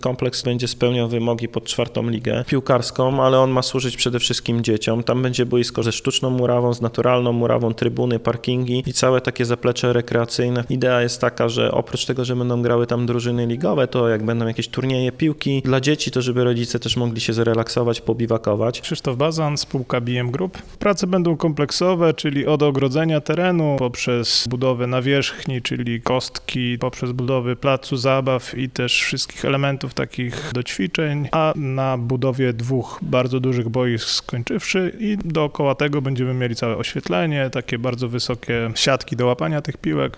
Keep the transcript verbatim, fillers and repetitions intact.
Kompleks będzie spełniał wymogi pod czwartą ligę piłkarską, ale on ma służyć przede wszystkim dzieciom. Tam będzie boisko ze sztuczną murawą, z naturalną murawą, trybuny, parkingi i całe takie zaplecze rekreacyjne. Idea jest taka, że oprócz tego, że będą grały tam drużyny ligowe, to jak będą jakieś turnieje piłki dla dzieci, to żeby rodzice też mogli się zrelaksować, pobiwakować. Krzysztof Bazan, spółka B M Group. Prace będą kompleksowe, czyli od ogrodzenia terenu, poprzez budowę nawierzchni, czyli kostki, poprzez budowę placu zabaw i też wszystkich elementów takich do ćwiczeń, a na budowie dwóch bardzo dużych boisk skończywszy i dookoła tego będziemy mieli całe oświetlenie, takie bardzo wysokie siatki do łapania tych piłek.